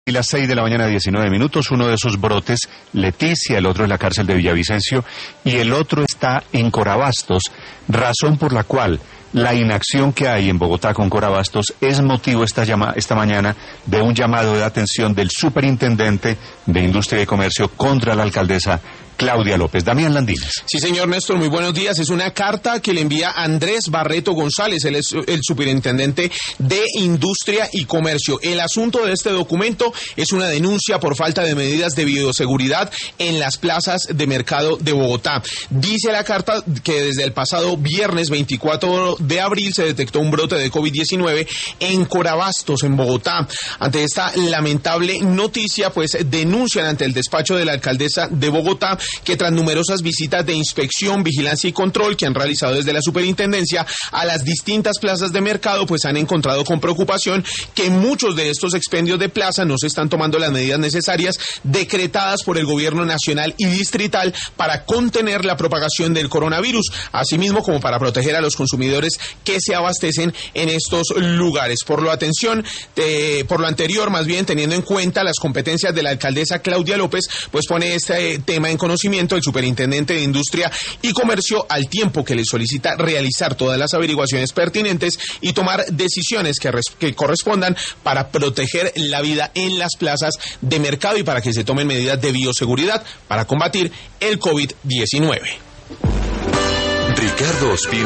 Y las 6 de la mañana, 19 minutos, uno de esos brotes, Leticia, el otro es la cárcel de Villavicencio y el otro está en Corabastos, razón por la cual la inacción que hay en Bogotá con Corabastos es motivo esta mañana de un llamado de atención del superintendente de Industria y Comercio contra la alcaldesa Claudia López. Damián Landines. Sí, señor Néstor, muy buenos días. Es una carta que le envía Andrés Barreto González, él es el superintendente de Industria y Comercio. El asunto de este documento es una denuncia por falta de medidas de bioseguridad en las plazas de mercado de Bogotá. Dice la carta que desde el pasado viernes 24 de abril se detectó un brote de COVID-19 en Corabastos, en Bogotá. Ante esta lamentable noticia, pues denuncian ante el despacho de la alcaldesa de Bogotá que tras numerosas visitas de inspección, vigilancia y control que han realizado desde la superintendencia a las distintas plazas de mercado, pues han encontrado con preocupación que muchos de estos expendios de plaza no se están tomando las medidas necesarias decretadas por el gobierno nacional y distrital para contener la propagación del coronavirus, asimismo como para proteger a los consumidores que se abastecen en estos lugares. Por lo anterior, más bien teniendo en cuenta las competencias de la alcaldesa Claudia López, pues pone este tema en conocimiento el superintendente de Industria y Comercio, al tiempo que le solicita realizar todas las averiguaciones pertinentes y tomar decisiones que correspondan para proteger la vida en las plazas de mercado y para que se tomen medidas de bioseguridad para combatir el COVID-19. Ricardo Ospina.